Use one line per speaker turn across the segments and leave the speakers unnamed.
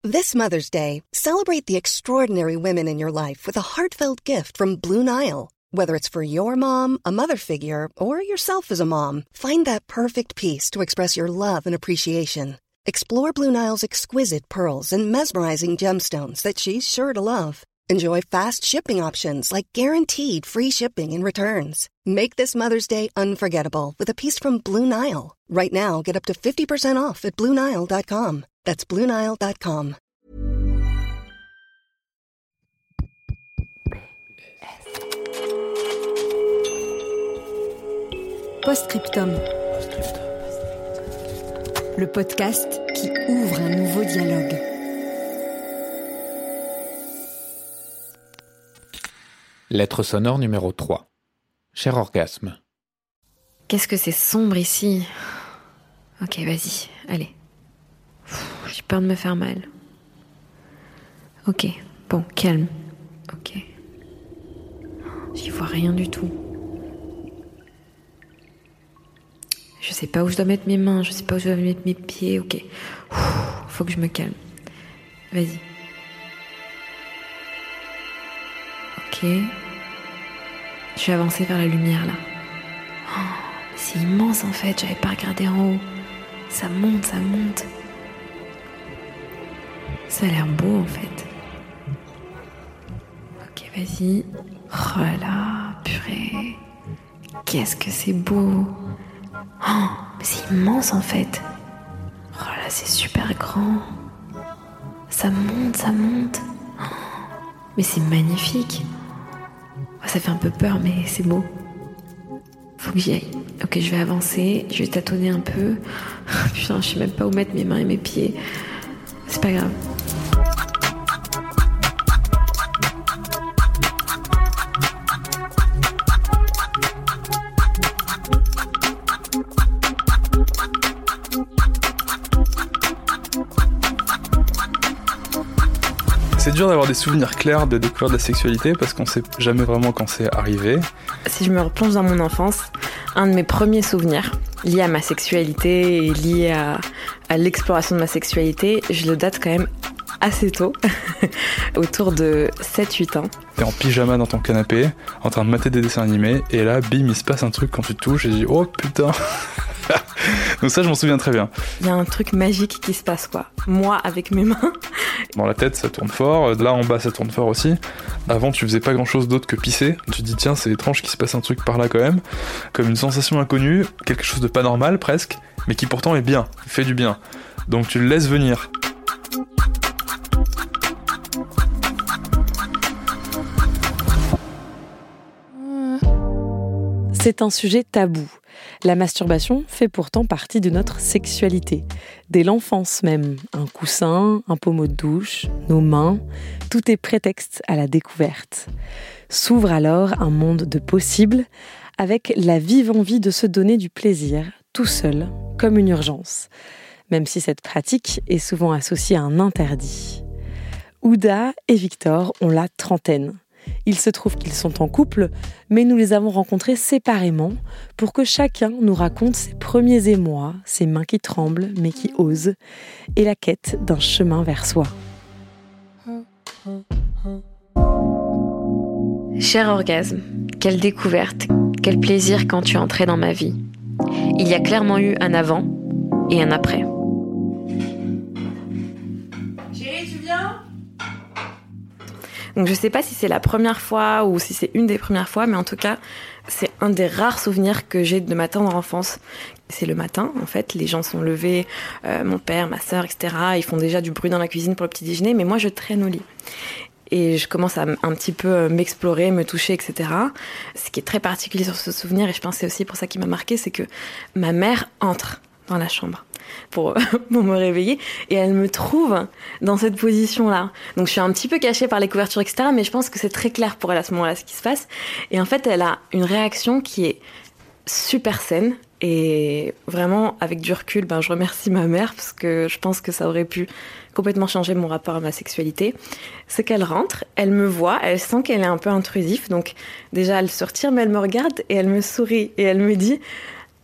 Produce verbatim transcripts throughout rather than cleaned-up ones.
This Mother's Day, celebrate the extraordinary women in your life with a heartfelt gift from Blue Nile. Whether it's for your mom, a mother figure, or yourself as a mom, find that perfect piece to express your love and appreciation. Explore Blue Nile's exquisite pearls and mesmerizing gemstones that she's sure to love. Enjoy fast shipping options like guaranteed free shipping and returns. Make this Mother's Day unforgettable with a piece from Blue Nile. Right now, get up to fifty percent off at blue nile dot com. That's blue nile dot com.
Postscriptum. Le podcast qui ouvre un nouveau dialogue.
Lettre sonore numéro trois. Cher orgasme.
Qu'est-ce que c'est sombre ici. Ok, vas-y, allez. Pff, j'ai peur de me faire mal. Ok, bon, calme. Ok. J'y vois rien du tout. Je sais pas où je dois mettre mes mains, je sais pas où je dois mettre mes pieds, ok. Ouh, faut que je me calme. Vas-y. Ok. Je vais avancer vers la lumière là. Oh, c'est immense en fait, j'avais pas regardé en haut. Ça monte, ça monte. Ça a l'air beau en fait. Ok, vas-y. Oh là, purée. Qu'est-ce que c'est beau. Oh, mais c'est immense en fait. Oh là, c'est super grand. Ça monte, ça monte. Oh, mais c'est magnifique. Ça fait un peu peur, mais c'est beau. Faut que j'y aille. Ok, je vais avancer, je vais tâtonner un peu. Putain, je sais même pas où mettre mes mains et mes pieds. C'est pas grave.
C'est dur d'avoir des souvenirs clairs de découverte de la sexualité parce qu'on sait jamais vraiment quand c'est arrivé.
Si je me replonge dans mon enfance, un de mes premiers souvenirs liés à ma sexualité et liés à, à l'exploration de ma sexualité, je le date quand même assez tôt, autour de sept huit ans.
T'es en pyjama dans ton canapé, en train de mater des dessins animés, et là, bim, il se passe un truc quand tu te touches, et je dis, oh putain. Donc ça, je m'en souviens très bien.
Il y a un truc magique qui se passe, quoi. Moi, avec mes mains.
Dans la tête, ça tourne fort. Là, en bas, ça tourne fort aussi. Avant, tu faisais pas grand-chose d'autre que pisser. Tu te dis, tiens, c'est étrange qu'il se passe un truc par là quand même. Comme une sensation inconnue, quelque chose de pas normal, presque, mais qui pourtant est bien, fait du bien. Donc tu le laisses venir.
C'est un sujet tabou. La masturbation fait pourtant partie de notre sexualité. Dès l'enfance même, un coussin, un pommeau de douche, nos mains, tout est prétexte à la découverte. S'ouvre alors un monde de possibles, avec la vive envie de se donner du plaisir, tout seul, comme une urgence. Même si cette pratique est souvent associée à un interdit. Ouda et Victor ont la trentaine. Il se trouve qu'ils sont en couple, mais nous les avons rencontrés séparément pour que chacun nous raconte ses premiers émois, ses mains qui tremblent mais qui osent, et la quête d'un chemin vers soi.
Cher orgasme, quelle découverte, quel plaisir quand tu es entré dans ma vie. Il y a clairement eu un avant et un après.
Chérie, tu viens ?
Donc je sais pas si c'est la première fois ou si c'est une des premières fois, mais en tout cas, c'est un des rares souvenirs que j'ai de ma tendre enfance. C'est le matin, en fait, les gens sont levés, euh, mon père, ma sœur, et cetera. Ils font déjà du bruit dans la cuisine pour le petit déjeuner, mais moi je traîne au lit. Et je commence à un petit peu m'explorer, me toucher, et cetera. Ce qui est très particulier sur ce souvenir, et je pense que c'est aussi pour ça qui m'a marqué, c'est que ma mère entre dans la chambre pour, pour me réveiller et elle me trouve dans cette position-là. Donc je suis un petit peu cachée par les couvertures, et cetera. Mais je pense que c'est très clair pour elle à ce moment-là ce qui se passe. Et en fait, elle a une réaction qui est super saine. Et vraiment, avec du recul, ben, je remercie ma mère parce que je pense que ça aurait pu complètement changer mon rapport à ma sexualité. C'est qu'elle rentre, elle me voit, elle sent qu'elle est un peu intrusif. Donc déjà, elle se retire, mais elle me regarde et elle me sourit. Et elle me dit...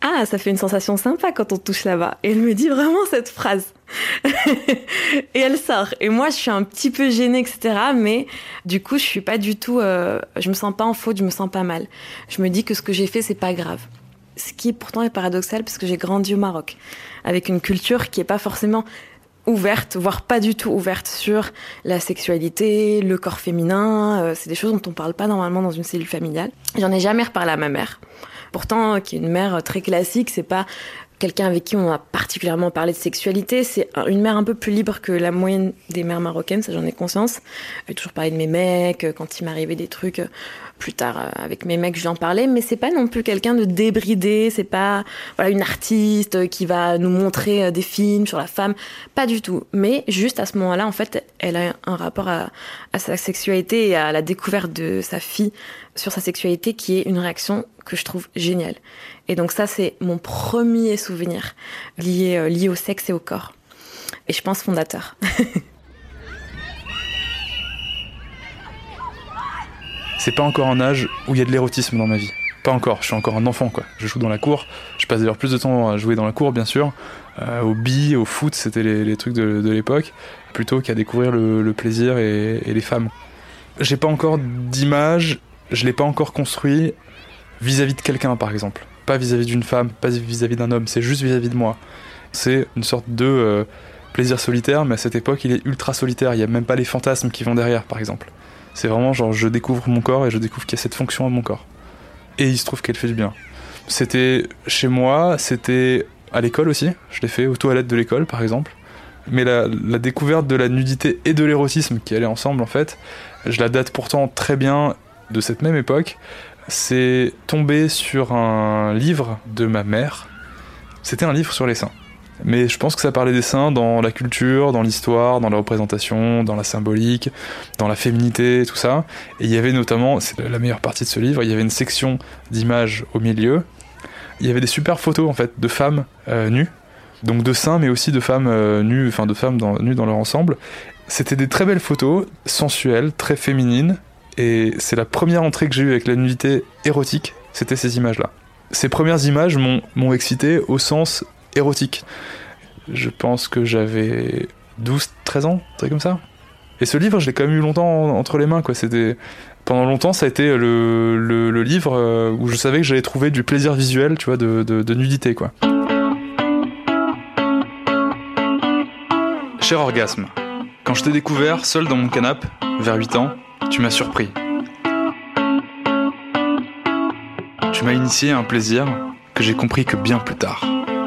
ah, ça fait une sensation sympa quand on touche là-bas. Et elle me dit vraiment cette phrase. Et elle sort. Et moi, je suis un petit peu gênée, et cetera. Mais du coup, je suis pas du tout... Euh, je me sens pas en faute, je me sens pas mal. Je me dis que ce que j'ai fait, c'est pas grave. Ce qui pourtant est paradoxal, parce que j'ai grandi au Maroc, avec une culture qui est pas forcément ouverte, voire pas du tout ouverte sur la sexualité, le corps féminin. Euh, c'est des choses dont on parle pas normalement dans une cellule familiale. J'en ai jamais reparlé à ma mère. Pourtant, qui est une mère très classique, c'est pas quelqu'un avec qui on a particulièrement parlé de sexualité, c'est une mère un peu plus libre que la moyenne des mères marocaines, ça j'en ai conscience. J'ai toujours parlé de mes mecs, quand il m'arrivait des trucs, plus tard avec mes mecs je lui en parlais, mais c'est pas non plus quelqu'un de débridé, c'est pas voilà, une artiste qui va nous montrer des films sur la femme, pas du tout. Mais juste à ce moment-là, en fait, elle a un rapport à, à sa sexualité et à la découverte de sa fille sur sa sexualité qui est une réaction que je trouve géniale. Et donc ça, c'est mon premier souvenir lié, euh, lié au sexe et au corps. Et je pense fondateur.
C'est pas encore un âge où il y a de l'érotisme dans ma vie. Pas encore, je suis encore un enfant, quoi. Je joue dans la cour, je passe d'ailleurs plus de temps à jouer dans la cour, bien sûr. Euh, au billes, au foot, c'était les, les trucs de, de l'époque, plutôt qu'à découvrir le, le plaisir et, et les femmes. J'ai pas encore d'image, je l'ai pas encore construit vis-à-vis de quelqu'un, par exemple. Pas vis-à-vis d'une femme, pas vis-à-vis d'un homme, c'est juste vis-à-vis de moi. C'est une sorte de euh, plaisir solitaire, mais à cette époque, il est ultra solitaire. Il n'y a même pas les fantasmes qui vont derrière, par exemple. C'est vraiment genre, je découvre mon corps et je découvre qu'il y a cette fonction à mon corps. Et il se trouve qu'elle fait du bien. C'était chez moi, c'était à l'école aussi. Je l'ai fait aux toilettes de l'école, par exemple. Mais la, la découverte de la nudité et de l'érotisme qui allaient ensemble, en fait, je la date pourtant très bien de cette même époque. C'est tombé sur un livre de ma mère. C'était un livre sur les seins. Mais je pense que ça parlait des seins dans la culture, dans l'histoire, dans la représentation, dans la symbolique, dans la féminité, tout ça. Et il y avait notamment, c'est la meilleure partie de ce livre, il y avait une section d'images au milieu. Il y avait des super photos en fait de femmes euh, nues, donc de seins, mais aussi de femmes euh, nues, enfin de femmes dans, nues dans leur ensemble. C'était des très belles photos, sensuelles, très féminines. Et c'est la première entrée que j'ai eue avec la nudité érotique, c'était ces images-là. Ces premières images m'ont, m'ont excité au sens érotique. Je pense que j'avais douze treize ans, un truc comme ça. Et ce livre, je l'ai quand même eu longtemps entre les mains, quoi. C'était... Pendant longtemps, ça a été le, le, le livre où je savais que j'allais trouver du plaisir visuel, tu vois, de, de, de nudité, quoi. Cher Orgasme, quand je t'ai découvert seul dans mon canapé, vers huit ans, tu m'as surpris. Tu m'as initié à un plaisir que j'ai compris que bien plus tard.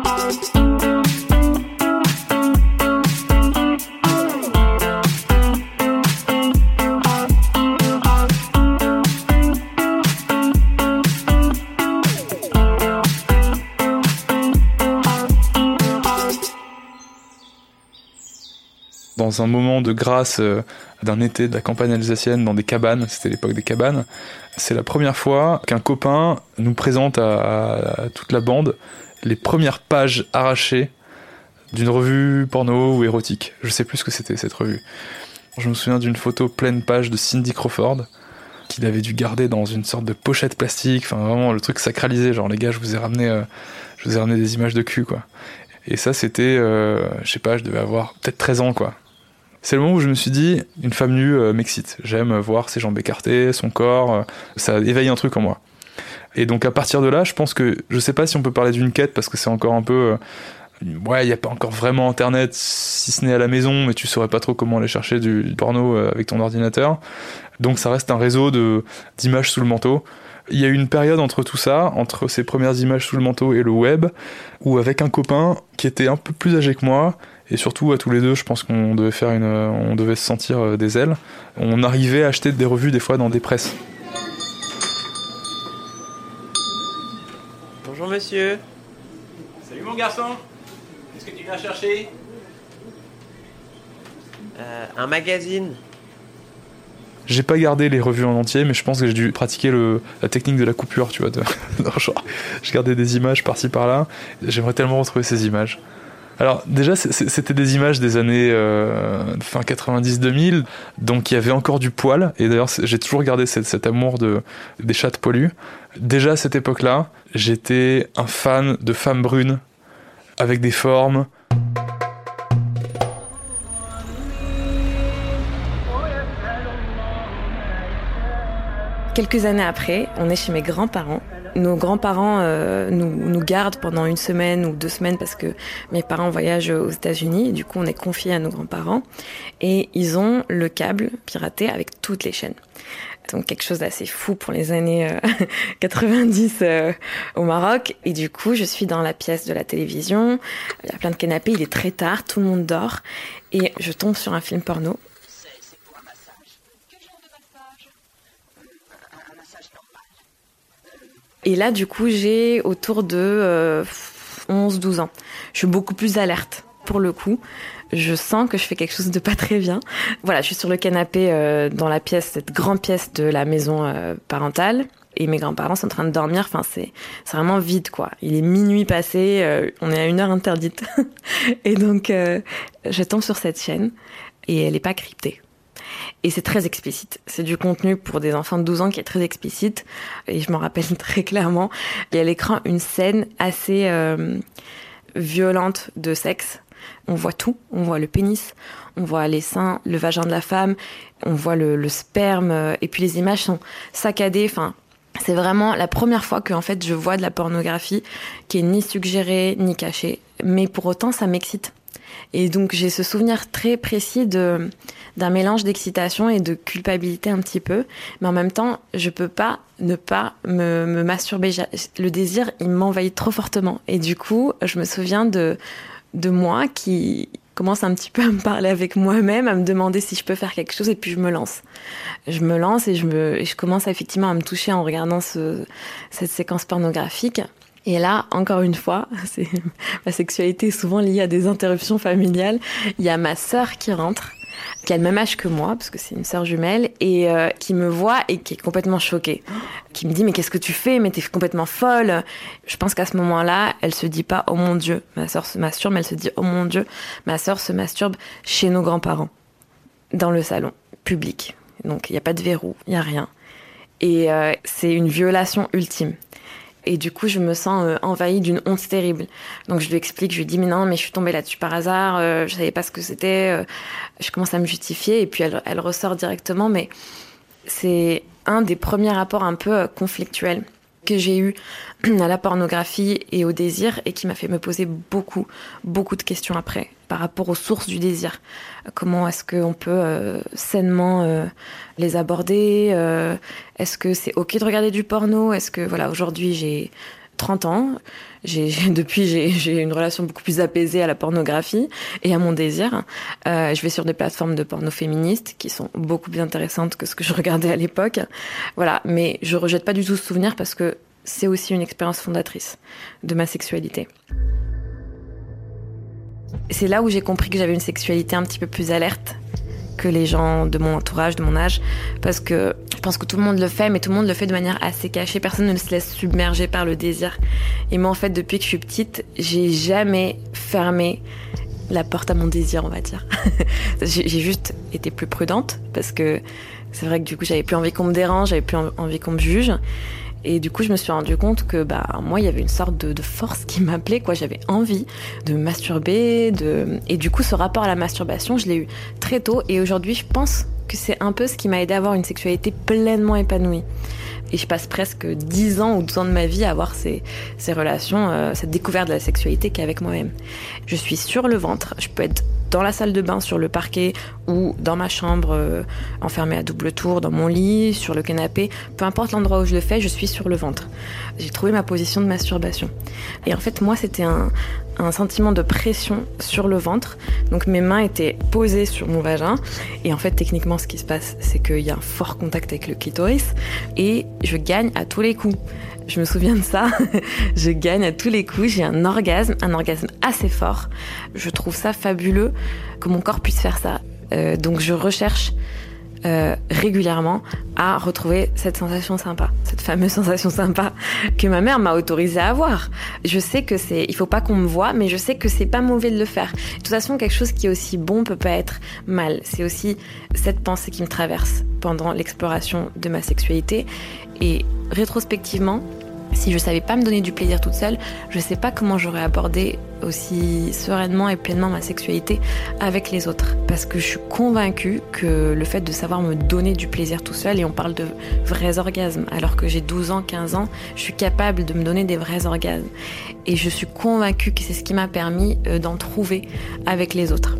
Dans un moment de grâce euh, d'un été de la campagne alsacienne dans des cabanes, c'était l'époque des cabanes, c'est la première fois qu'un copain nous présente à, à, à toute la bande les premières pages arrachées d'une revue porno ou érotique. Je sais plus ce que c'était cette revue. Je me souviens d'une photo pleine page de Cindy Crawford qu'il avait dû garder dans une sorte de pochette plastique, enfin vraiment le truc sacralisé, genre les gars je vous ai ramené, euh, je vous ai ramené des images de cul quoi. Et ça c'était, euh, je sais pas, je devais avoir peut-être treize ans quoi. C'est le moment où je me suis dit, une femme nue euh, m'excite. J'aime voir ses jambes écartées, son corps, euh, ça éveille un truc en moi. Et donc à partir de là, je pense que, je sais pas si on peut parler d'une quête, parce que c'est encore un peu... Euh, ouais, il n'y a pas encore vraiment internet, si ce n'est à la maison, mais tu saurais pas trop comment aller chercher du, du porno euh, avec ton ordinateur. Donc ça reste un réseau de, d'images sous le manteau. Il y a eu une période entre tout ça, entre ces premières images sous le manteau et le web, où avec un copain qui était un peu plus âgé que moi, et surtout à tous les deux, je pense qu'on devait faire une, on devait se sentir des ailes. On arrivait à acheter des revues des fois dans des presses.
Bonjour monsieur.
Salut mon garçon. Qu'est-ce que tu viens chercher?
euh, Un magazine.
J'ai pas gardé les revues en entier, mais je pense que j'ai dû pratiquer le, la technique de la coupure, tu vois. De, genre, je gardais des images par-ci par-là. J'aimerais tellement retrouver ces images. Alors déjà, c'était des images des années euh, fin quatre-vingt-dix deux mille, donc il y avait encore du poil, et d'ailleurs j'ai toujours gardé cet, cet amour de, des chattes poilues. Déjà à cette époque-là, j'étais un fan de femmes brunes, avec des formes.
Quelques années après, on est chez mes grands-parents. Nos grands-parents euh, nous, nous gardent pendant une semaine ou deux semaines parce que mes parents voyagent aux États-Unis. Et du coup, on est confiés à nos grands-parents. Et ils ont le câble piraté avec toutes les chaînes. Donc quelque chose d'assez fou pour les années euh, quatre-vingt-dix euh, au Maroc. Et du coup, je suis dans la pièce de la télévision. Il y a plein de canapés, il est très tard, tout le monde dort. Et je tombe sur un film porno. Et là, du coup, j'ai autour de euh, onze douze ans. Je suis beaucoup plus alerte, pour le coup. Je sens que je fais quelque chose de pas très bien. Voilà, je suis sur le canapé euh, dans la pièce, cette grande pièce de la maison euh, parentale. Et mes grands-parents sont en train de dormir. Enfin, c'est, c'est vraiment vide, quoi. Il est minuit passé, euh, on est à une heure interdite. Et donc, euh, je tombe sur cette chaîne et elle est pas cryptée. Et c'est très explicite. C'est du contenu pour des enfants de douze ans qui est très explicite. Et je m'en rappelle très clairement. Il y a à l'écran une scène assez euh, violente de sexe. On voit tout. On voit le pénis, on voit les seins, le vagin de la femme, on voit le, le sperme. Et puis les images sont saccadées. Enfin, c'est vraiment la première fois que en fait, je vois de la pornographie qui est ni suggérée, ni cachée. Mais pour autant, ça m'excite. Et donc j'ai ce souvenir très précis de, d'un mélange d'excitation et de culpabilité un petit peu. Mais en même temps, je peux pas ne pas me, me masturber. Le désir, il m'envahit trop fortement. Et du coup, je me souviens de, de moi qui commence un petit peu à me parler avec moi-même, à me demander si je peux faire quelque chose, et puis je me lance. Je me lance et je, me, et je commence effectivement à me toucher en regardant ce, cette séquence pornographique. Et là, encore une fois, c'est, ma sexualité est souvent liée à des interruptions familiales. Il y a ma sœur qui rentre, qui a le même âge que moi, parce que c'est une sœur jumelle, et euh, qui me voit et qui est complètement choquée. Qui me dit « Mais qu'est-ce que tu fais ? Mais t'es complètement folle !» Je pense qu'à ce moment-là, elle se dit pas « Oh mon Dieu, ma sœur se masturbe », mais elle se dit « Oh mon Dieu, ma sœur se masturbe chez nos grands-parents, dans le salon, public. » Donc il n'y a pas de verrou, il n'y a rien. Et euh, c'est une violation ultime. Et du coup, je me sens euh, envahie d'une honte terrible. Donc je lui explique, je lui dis « Mais non, mais je suis tombée là-dessus par hasard, euh, je savais pas ce que c'était. Euh. » Je commence à me justifier et puis elle, elle ressort directement. Mais c'est un des premiers rapports un peu euh, conflictuels que j'ai eu à la pornographie et au désir et qui m'a fait me poser beaucoup, beaucoup de questions après par rapport aux sources du désir. Comment est-ce qu'on peut euh, sainement euh, les aborder euh, Est-ce que c'est ok de regarder du porno ? Est-ce que, voilà, aujourd'hui j'ai trente ans, j'ai, j'ai, depuis j'ai, j'ai une relation beaucoup plus apaisée à la pornographie et à mon désir. Euh, je vais sur des plateformes de porno féministes qui sont beaucoup plus intéressantes que ce que je regardais à l'époque. Voilà, mais je rejette pas du tout ce souvenir parce que c'est aussi une expérience fondatrice de ma sexualité. C'est là où j'ai compris que j'avais une sexualité un petit peu plus alerte que les gens de mon entourage, de mon âge, parce que je pense que tout le monde le fait, mais tout le monde le fait de manière assez cachée. Personne ne se laisse submerger par le désir. Et moi, en fait, depuis que je suis petite, j'ai jamais fermé la porte à mon désir, on va dire. j'ai juste été plus prudente, parce que c'est vrai que du coup, j'avais plus envie qu'on me dérange, j'avais plus envie qu'on me juge. Et du coup, je me suis rendu compte que, bah, moi, il y avait une sorte de, de force qui m'appelait, quoi. J'avais envie de me masturber, de... Et du coup, ce rapport à la masturbation, je l'ai eu très tôt. Et aujourd'hui, je pense que c'est un peu ce qui m'a aidé à avoir une sexualité pleinement épanouie. Et je passe presque dix ans ou douze ans de ma vie à avoir ces, ces relations, euh, cette découverte de la sexualité qu'avec moi-même. Je suis sur le ventre, je peux être dans la salle de bain, sur le parquet ou dans ma chambre, euh, enfermée à double tour, dans mon lit, sur le canapé. Peu importe l'endroit où je le fais, je suis sur le ventre. J'ai trouvé ma position de masturbation. Et en fait, moi, c'était un, un sentiment de pression sur le ventre. Donc mes mains étaient posées sur mon vagin. Et en fait, techniquement, ce qui se passe, c'est qu'il y a un fort contact avec le clitoris. Et je gagne à tous les coups. Je me souviens de ça. Je gagne à tous les coups. J'ai un orgasme, un orgasme assez fort. Je trouve ça fabuleux que mon corps puisse faire ça. Euh, donc je recherche euh, régulièrement à retrouver cette sensation sympa, cette fameuse sensation sympa que ma mère m'a autorisée à avoir. Je sais que c'est, il faut pas qu'on me voie, mais je sais que c'est pas mauvais de le faire. De toute façon, quelque chose qui est aussi bon peut pas être mal. C'est aussi cette pensée qui me traverse pendant l'exploration de ma sexualité. Et rétrospectivement, si je savais pas me donner du plaisir toute seule, je sais pas comment j'aurais abordé aussi sereinement et pleinement ma sexualité avec les autres. Parce que je suis convaincue que le fait de savoir me donner du plaisir tout seul, et on parle de vrais orgasmes, alors que j'ai douze ans, quinze ans, je suis capable de me donner des vrais orgasmes. Et je suis convaincue que c'est ce qui m'a permis d'en trouver avec les autres.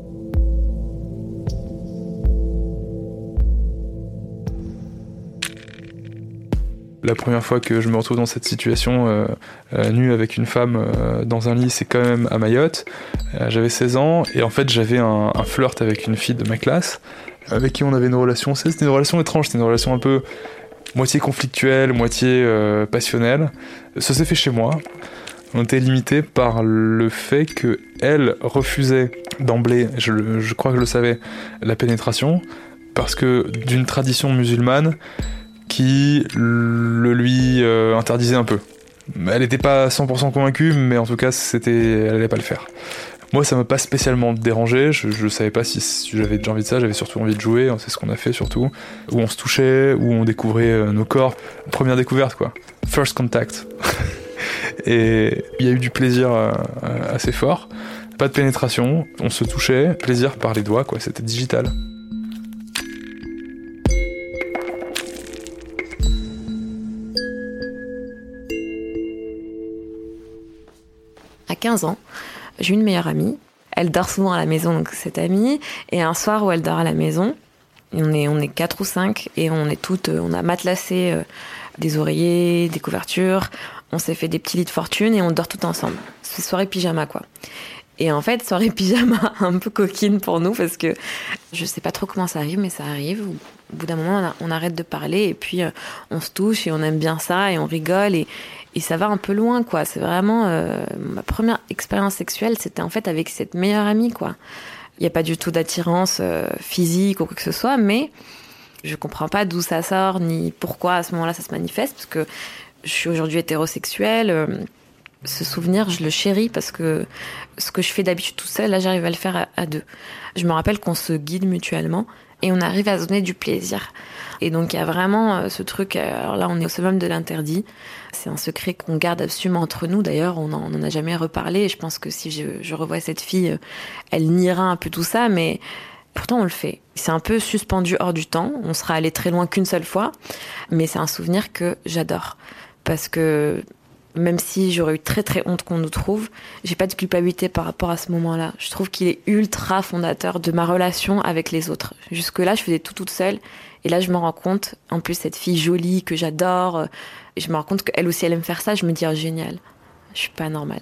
La première fois que je me retrouve dans cette situation, euh, euh, nu avec une femme euh, dans un lit, c'est quand même à Mayotte. Euh, j'avais seize ans et en fait j'avais un, un flirt avec une fille de ma classe avec qui on avait une relation, c'était une relation étrange, c'était une relation un peu moitié conflictuelle, moitié euh, passionnelle. Ça s'est fait chez moi. On était limité par le fait qu'elle refusait d'emblée, je, je crois que je le savais, la pénétration, parce que d'une tradition musulmane qui le lui euh, interdisait un peu. Elle n'était pas cent pour cent convaincue, mais en tout cas, c'était, elle n'allait pas le faire. Moi, ça m'a pas spécialement dérangé, je, je savais pas si, si j'avais déjà envie de ça, j'avais surtout envie de jouer, c'est ce qu'on a fait surtout, où on se touchait, où on découvrait euh, nos corps, première découverte quoi, first contact. Et il y a eu du plaisir euh, assez fort, pas de pénétration, on se touchait, plaisir par les doigts quoi, c'était digital.
À quinze ans, j'ai une meilleure amie. Elle dort souvent à la maison, donc cette amie. Et un soir où elle dort à la maison, et on est, on est quatre ou cinq, et on est toutes, on a matelassé euh, des oreillers, des couvertures. On s'est fait des petits lits de fortune et on dort toutes ensemble. C'est soirée pyjama, quoi. Et en fait, soirée pyjama un peu coquine pour nous, parce que je sais pas trop comment ça arrive, mais ça arrive. Au bout d'un moment, on arrête de parler, et puis euh, on se touche, et on aime bien ça, et on rigole, et Et ça va un peu loin, quoi. C'est vraiment... Euh, ma première expérience sexuelle, c'était en fait avec cette meilleure amie, quoi. Il n'y a pas du tout d'attirance euh, physique ou quoi que ce soit, mais je comprends pas d'où ça sort, ni pourquoi à ce moment-là ça se manifeste, parce que je suis aujourd'hui hétérosexuelle. Euh, ce souvenir, je le chéris, parce que ce que je fais d'habitude toute seule, là, j'arrive à le faire à, à deux. Je me rappelle qu'on se guide mutuellement, et on arrive à se donner du plaisir. Et donc il y a vraiment ce truc, alors là on est au summum de l'interdit, c'est un secret qu'on garde absolument entre nous, d'ailleurs on n'en on a jamais reparlé, et je pense que si je, je revois cette fille, elle niera un peu tout ça, mais pourtant on le fait. C'est un peu suspendu hors du temps, on sera allé très loin qu'une seule fois, mais c'est un souvenir que j'adore, parce que même si j'aurais eu très très honte qu'on nous trouve, j'ai pas de culpabilité par rapport à ce moment-là. Je trouve qu'il est ultra fondateur de ma relation avec les autres. Jusque-là, je faisais tout toute seule. Et là, je me rends compte, en plus, cette fille jolie que j'adore, et je me rends compte qu'elle aussi, elle aime faire ça. Je me dis, oh, génial, je suis pas normale.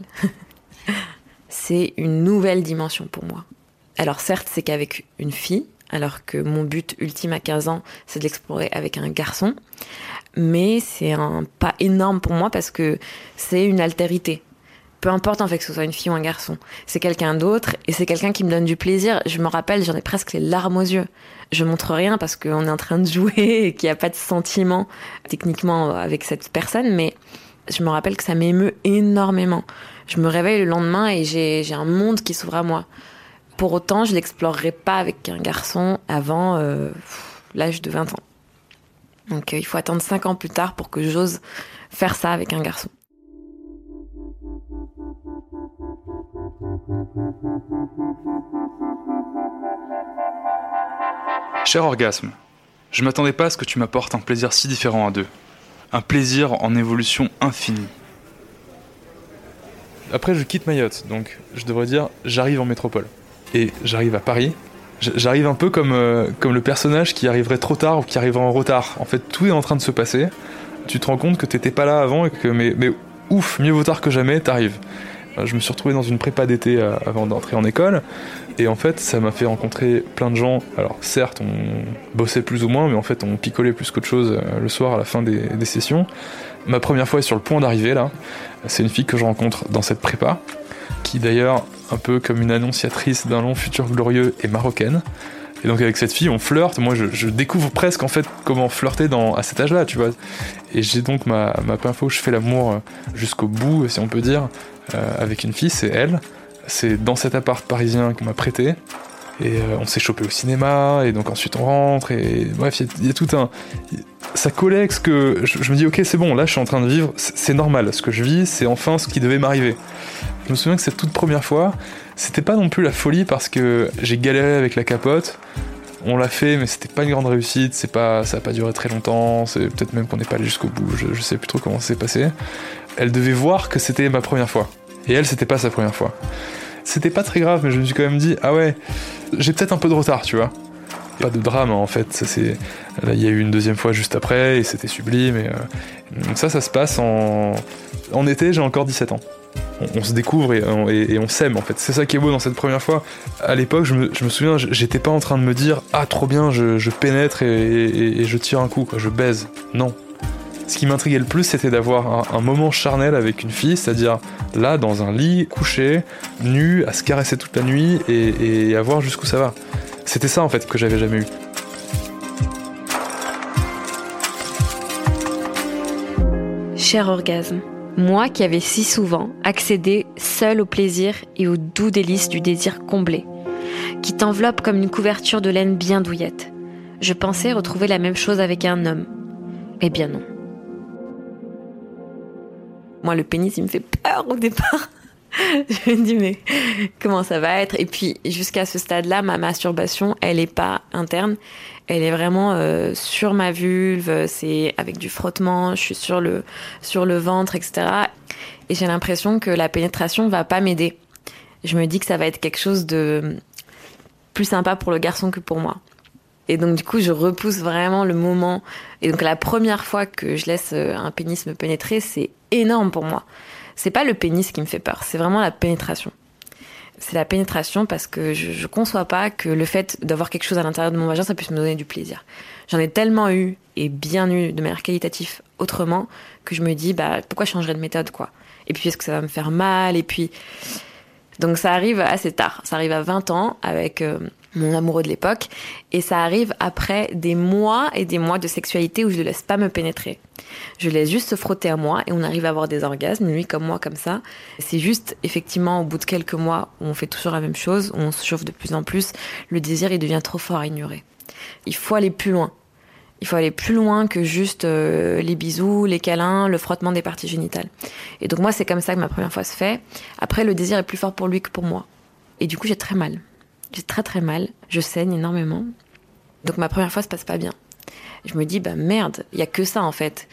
C'est une nouvelle dimension pour moi. Alors certes, c'est qu'avec une fille, alors que mon but ultime à quinze ans, c'est de l'explorer avec un garçon. Mais c'est un pas énorme pour moi, parce que c'est une altérité. Peu importe en fait que ce soit une fille ou un garçon. C'est quelqu'un d'autre, et c'est quelqu'un qui me donne du plaisir. Je me rappelle, j'en ai presque les larmes aux yeux. Je montre rien parce qu'on est en train de jouer et qu'il n'y a pas de sentiment techniquement avec cette personne, mais je me rappelle que ça m'émeut énormément. Je me réveille le lendemain et j'ai, j'ai un monde qui s'ouvre à moi. Pour autant, je l'explorerai pas avec un garçon avant euh, l'âge de vingt ans. Donc euh, il faut attendre cinq ans plus tard pour que j'ose faire ça avec un garçon.
Cher orgasme, je m'attendais pas à ce que tu m'apportes un plaisir si différent à deux. Un plaisir en évolution infinie. Après, je quitte Mayotte, donc je devrais dire j'arrive en métropole. Et j'arrive à Paris. J'arrive un peu comme, euh, comme le personnage qui arriverait trop tard ou qui arriverait en retard. En fait, tout est en train de se passer. Tu te rends compte que t'étais pas là avant et que, mais, mais ouf, mieux vaut tard que jamais, t'arrives. Je me suis retrouvé dans une prépa d'été euh, avant d'entrer en école. Et en fait, ça m'a fait rencontrer plein de gens. Alors certes, on bossait plus ou moins, mais en fait, on picolait plus qu'autre chose euh, le soir à la fin des, des sessions. Ma première fois est sur le point d'arriver, là. C'est une fille que je rencontre dans cette prépa, qui d'ailleurs, un peu comme une annonciatrice d'un long futur glorieux, est marocaine. Et donc avec cette fille, on flirte. Moi, je, je découvre presque en fait comment flirter dans, à cet âge-là, tu vois. Et j'ai donc ma, ma première fois où je fais l'amour jusqu'au bout, si on peut dire, euh, avec une fille, c'est elle. C'est dans cet appart parisien qu'on m'a prêté. Et euh, on s'est chopé au cinéma, et donc ensuite on rentre, et bref, il y, y a tout un... Ça collait avec ce que... Je, je me dis, ok, c'est bon, là je suis en train de vivre, c'est, c'est normal, ce que je vis, c'est enfin ce qui devait m'arriver. Je me souviens que cette toute première fois, c'était pas non plus la folie parce que j'ai galéré avec la capote. On l'a fait, mais c'était pas une grande réussite, c'est pas, ça a pas duré très longtemps, c'est peut-être même qu'on n'est pas allé jusqu'au bout, je, je sais plus trop comment ça s'est passé. Elle devait voir que c'était ma première fois. Et elle, c'était pas sa première fois. C'était pas très grave, mais je me suis quand même dit, ah ouais, j'ai peut-être un peu de retard, tu vois. Pas de drame, hein, en fait. Ça, c'est... Là, il y a eu une deuxième fois juste après, et c'était sublime. Et, euh... Donc ça, ça se passe en... En été, j'ai encore dix-sept ans. On, on se découvre et on, et, et on s'aime, en fait. C'est ça qui est beau dans cette première fois. À l'époque, je me, je me souviens, j'étais pas en train de me dire, ah, trop bien, je, je pénètre et, et, et je tire un coup, quoi, je baise. Non. Ce qui m'intriguait le plus, c'était d'avoir un, un moment charnel avec une fille, c'est-à-dire là, dans un lit, couché, nu, à se caresser toute la nuit et, et à voir jusqu'où ça va. C'était ça, en fait, que j'avais jamais eu.
Cher orgasme, moi qui avais si souvent accédé seul au plaisir et aux doux délices du désir comblé, qui t'enveloppe comme une couverture de laine bien douillette. Je pensais retrouver la même chose avec un homme. Eh bien non.
Moi, le pénis, il me fait peur au départ. Je me dis, mais comment ça va être ? Et puis, jusqu'à ce stade-là, ma masturbation, elle n'est pas interne. Elle est vraiment euh, sur ma vulve, c'est avec du frottement, je suis sur le, sur le ventre, et cetera. Et j'ai l'impression que la pénétration va pas m'aider. Je me dis que ça va être quelque chose de plus sympa pour le garçon que pour moi. Et donc, du coup, je repousse vraiment le moment. Et donc, la première fois que je laisse un pénis me pénétrer, c'est énorme pour moi. C'est pas le pénis qui me fait peur, c'est vraiment la pénétration. C'est la pénétration parce que je, je conçois pas que le fait d'avoir quelque chose à l'intérieur de mon vagin, ça puisse me donner du plaisir. J'en ai tellement eu, et bien eu, de manière qualitative autrement, que je me dis, bah, pourquoi je changerais de méthode, quoi ? Et puis, est-ce que ça va me faire mal ? Et puis... Donc, ça arrive assez tard. Ça arrive à vingt ans, avec... Euh, mon amoureux de l'époque, et ça arrive après des mois et des mois de sexualité où je ne le laisse pas me pénétrer. Je laisse juste se frotter à moi et on arrive à avoir des orgasmes, lui comme moi, comme ça. C'est juste, effectivement, au bout de quelques mois où on fait toujours la même chose, où on se chauffe de plus en plus, le désir, il devient trop fort à ignorer. Il faut aller plus loin. Il faut aller plus loin que juste euh, les bisous, les câlins, le frottement des parties génitales. Et donc moi, c'est comme ça que ma première fois se fait. Après, le désir est plus fort pour lui que pour moi. Et du coup, j'ai très mal. J'ai très très mal, je saigne énormément. Donc ma première fois se passe pas bien. Je me dis, bah merde, il y a que ça en fait.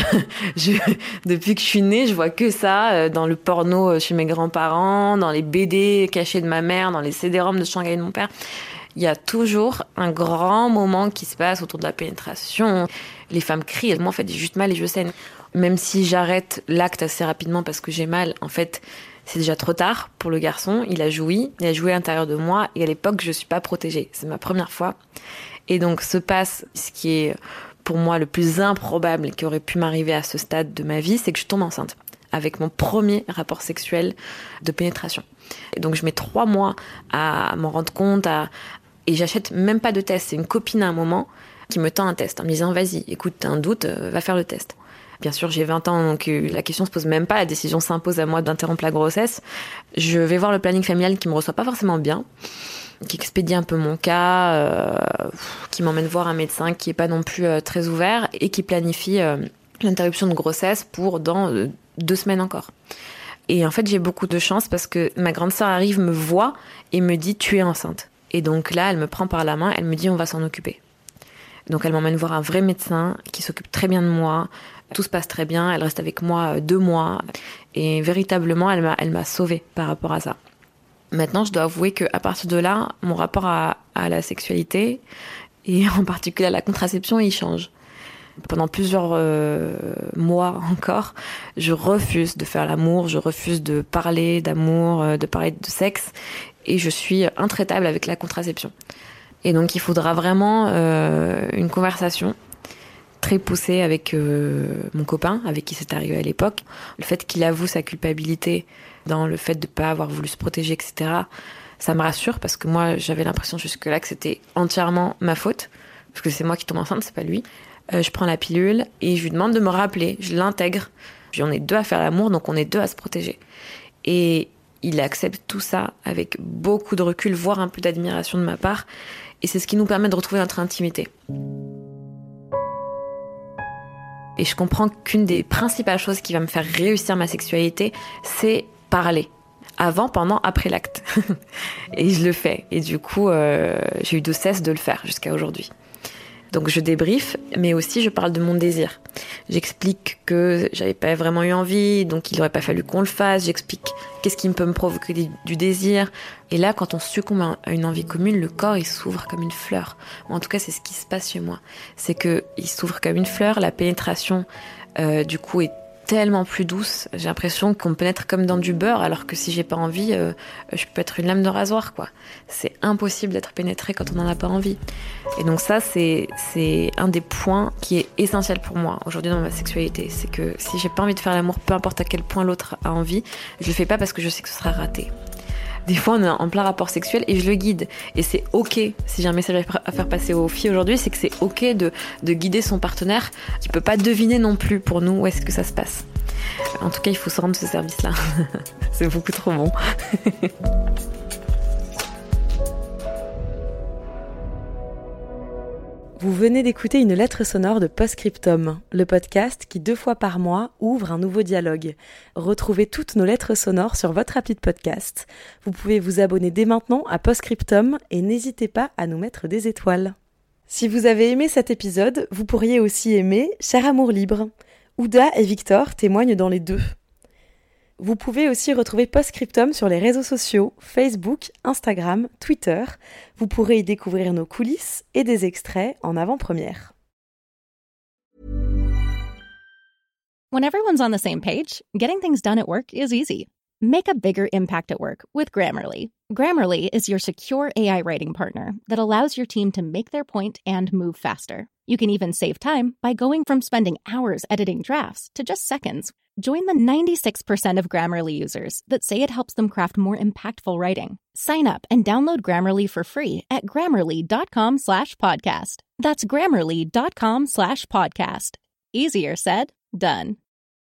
je, depuis que je suis née, je vois que ça dans le porno chez mes grands-parents, dans les B D cachés de ma mère, dans les C D-ROM de Shanghai de mon père. Il y a toujours un grand moment qui se passe autour de la pénétration. Les femmes crient, moi en fait j'ai juste mal et je saigne. Même si j'arrête l'acte assez rapidement parce que j'ai mal, en fait... C'est déjà trop tard pour le garçon, il a joui, il a joué à l'intérieur de moi et à l'époque je ne suis pas protégée, c'est ma première fois. Et donc se passe ce qui est pour moi le plus improbable qui aurait pu m'arriver à ce stade de ma vie, c'est que je tombe enceinte avec mon premier rapport sexuel de pénétration. Et donc je mets trois mois à m'en rendre compte à... et j'achète même pas de test, c'est une copine à un moment qui me tend un test en me disant vas-y, écoute, t'as un doute, va faire le test. Bien sûr, j'ai vingt ans, donc la question se pose même pas, la décision s'impose à moi d'interrompre la grossesse. Je vais voir le planning familial qui me reçoit pas forcément bien, qui expédie un peu mon cas, euh, qui m'emmène voir un médecin qui est pas non plus euh, très ouvert et qui planifie euh, l'interruption de grossesse pour dans euh, deux semaines encore. Et en fait, j'ai beaucoup de chance parce que ma grande sœur arrive, me voit et me dit « tu es enceinte ». Et donc là, elle me prend par la main, elle me dit « on va s'en occuper ». Donc elle m'emmène voir un vrai médecin qui s'occupe très bien de moi. Tout se passe très bien, elle reste avec moi deux mois. Et véritablement, elle m'a, elle m'a sauvée par rapport à ça. Maintenant, je dois avouer qu'à partir de là, mon rapport à, à la sexualité, et en particulier à la contraception, il change. Pendant plusieurs euh, mois encore, je refuse de faire l'amour, je refuse de parler d'amour, de parler de sexe, et je suis intraitable avec la contraception. Et donc, il faudra vraiment euh, une conversation très poussée avec euh, mon copain, avec qui c'est arrivé à l'époque. Le fait qu'il avoue sa culpabilité dans le fait de ne pas avoir voulu se protéger, et cetera, Ça me rassure parce que moi, j'avais l'impression jusque-là que c'était entièrement ma faute, parce que c'est moi qui tombe enceinte, c'est pas lui. Euh, je prends la pilule et je lui demande de me rappeler, je l'intègre. Je dis, on est deux à faire l'amour, donc on est deux à se protéger. Et il accepte tout ça avec beaucoup de recul, voire un peu d'admiration de ma part. Et c'est ce qui nous permet de retrouver notre intimité. Et je comprends qu'une des principales choses qui va me faire réussir ma sexualité, c'est parler. Avant, pendant, après l'acte. Et je le fais. Et du coup, euh, j'ai eu de cesse de le faire jusqu'à aujourd'hui. Donc je débriefe, mais aussi je parle de mon désir. J'explique que j'avais pas vraiment eu envie, donc il aurait pas fallu qu'on le fasse. J'explique qu'est-ce qui peut me provoquer du désir. Et là, quand on succombe à une envie commune, le corps, il s'ouvre comme une fleur. Ou en tout cas, c'est ce qui se passe chez moi. C'est que il s'ouvre comme une fleur, la pénétration, euh, du coup, est tellement plus douce. J'ai l'impression qu'on me pénètre comme dans du beurre, alors que si j'ai pas envie, euh, je peux être une lame de rasoir, quoi. C'est impossible d'être pénétré quand on n'en a pas envie. Et donc ça, c'est, c'est un des points qui est essentiel pour moi aujourd'hui dans ma sexualité. C'est que si j'ai pas envie de faire l'amour, peu importe à quel point l'autre a envie, je le fais pas parce que je sais que ce sera raté. Des fois, on est en plein rapport sexuel et je le guide. Et c'est ok, si j'ai un message à faire passer aux filles aujourd'hui, c'est que c'est ok de, de guider son partenaire qui peut pas deviner non plus pour nous où est-ce que ça se passe. En tout cas, il faut se rendre ce service-là. C'est beaucoup trop bon.
Vous venez d'écouter une lettre sonore de Postscriptum, le podcast qui deux fois par mois ouvre un nouveau dialogue. Retrouvez toutes nos lettres sonores sur votre appli de podcast. Vous pouvez vous abonner dès maintenant à Postscriptum et n'hésitez pas à nous mettre des étoiles. Si vous avez aimé cet épisode, vous pourriez aussi aimer Cher Amour Libre. Ouda et Victor témoignent dans les deux. Vous pouvez aussi retrouver Postscriptum sur les réseaux sociaux, Facebook, Instagram, Twitter. Vous pourrez y découvrir nos coulisses et des extraits en avant-première.
When everyone's on the same page, getting things done at work is easy. Make a bigger impact at work with Grammarly. Grammarly is your secure A I writing partner that allows your team to make their point and move faster. You can even save time by going from spending hours editing drafts to just seconds. Join the ninety-six percent of Grammarly users that say it helps them craft more impactful writing. Sign up and download Grammarly for free at grammarly.com slash podcast. That's grammarly.com slash podcast. Easier said, done.